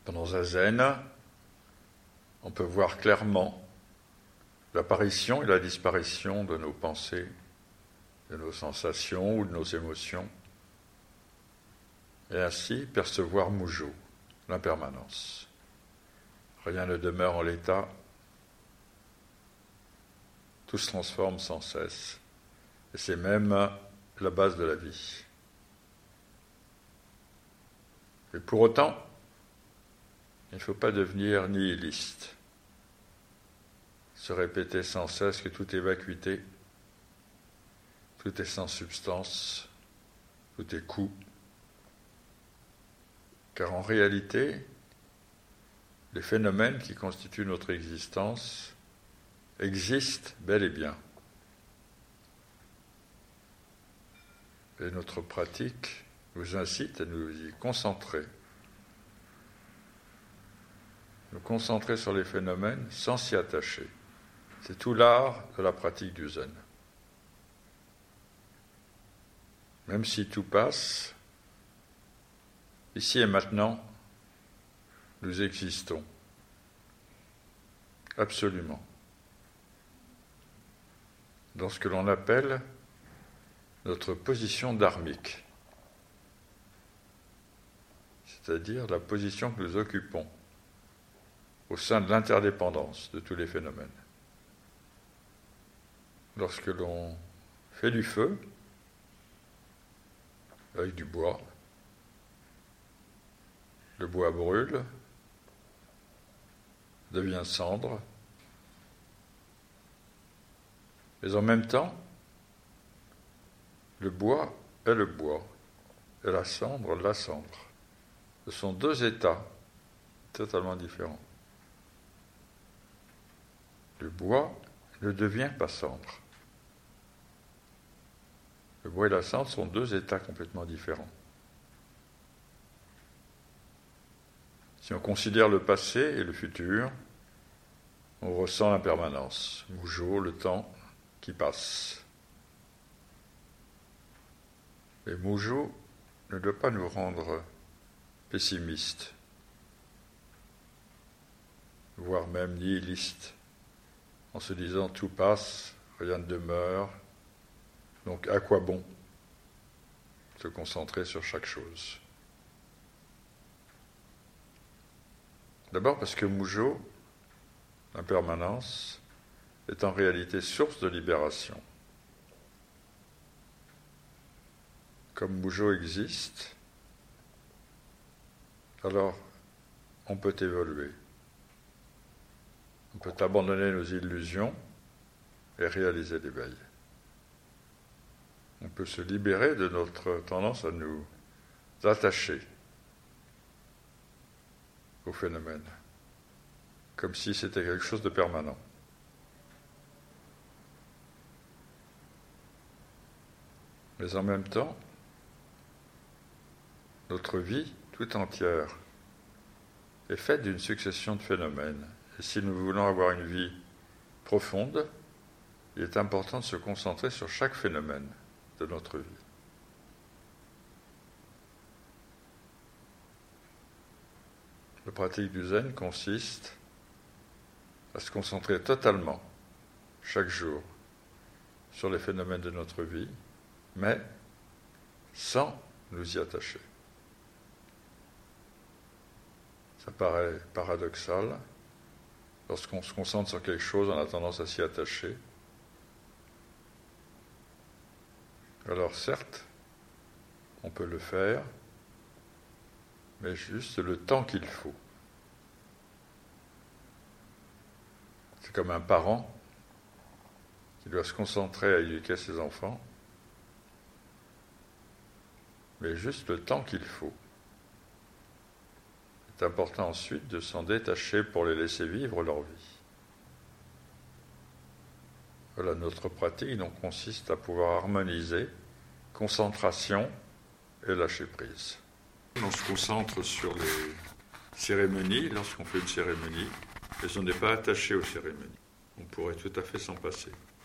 Pendant Zazen, on peut voir clairement l'apparition et la disparition de nos pensées, de nos sensations ou de nos émotions, et ainsi percevoir Mujo, l'impermanence. Rien ne demeure en l'état, tout se transforme sans cesse, et c'est même la base de la vie. Et pour autant, il ne faut pas devenir nihiliste, se répéter sans cesse que tout est vacuité, tout est sans substance, tout est coup. Car en réalité, les phénomènes qui constituent notre existence existent bel et bien. Et notre pratique nous incite à nous y concentrer. Nous concentrer sur les phénomènes sans s'y attacher. C'est tout l'art de la pratique du zen. Même si tout passe, ici et maintenant, nous existons. Absolument. Dans ce que l'on appelle notre position dharmique, c'est-à-dire la position que nous occupons au sein de l'interdépendance de tous les phénomènes. Lorsque l'on fait du feu avec du bois, le bois brûle, devient cendre, mais en même temps, le bois est le bois, et la cendre. Ce sont deux états totalement différents. Le bois ne devient pas cendre. Le bois et la cendre sont deux états complètement différents. Si on considère le passé et le futur, on ressent l'impermanence, Mujo, le temps qui passe. Et Mujo ne doit pas nous rendre pessimistes, voire même nihilistes, en se disant tout passe, rien ne demeure, donc à quoi bon se concentrer sur chaque chose? D'abord parce que Mujo, l'impermanence, est en réalité source de libération. Comme Mujo existe, alors on peut évoluer. On peut abandonner nos illusions et réaliser l'éveil. On peut se libérer de notre tendance à nous attacher au phénomène, comme si c'était quelque chose de permanent. Mais en même temps, notre vie tout entière est faite d'une succession de phénomènes. Et si nous voulons avoir une vie profonde, il est important de se concentrer sur chaque phénomène de notre vie. La pratique du zen consiste à se concentrer totalement, chaque jour, sur les phénomènes de notre vie, mais sans nous y attacher. Ça paraît paradoxal. Lorsqu'on se concentre sur quelque chose, on a tendance à s'y attacher. Alors certes, on peut le faire, mais juste le temps qu'il faut. C'est comme un parent qui doit se concentrer à éduquer ses enfants, mais juste le temps qu'il faut. C'est important ensuite de s'en détacher pour les laisser vivre leur vie. Voilà, notre pratique donc consiste à pouvoir harmoniser concentration et lâcher prise. On se concentre sur les cérémonies lorsqu'on fait une cérémonie, mais on n'est pas attaché aux cérémonies. On pourrait tout à fait s'en passer.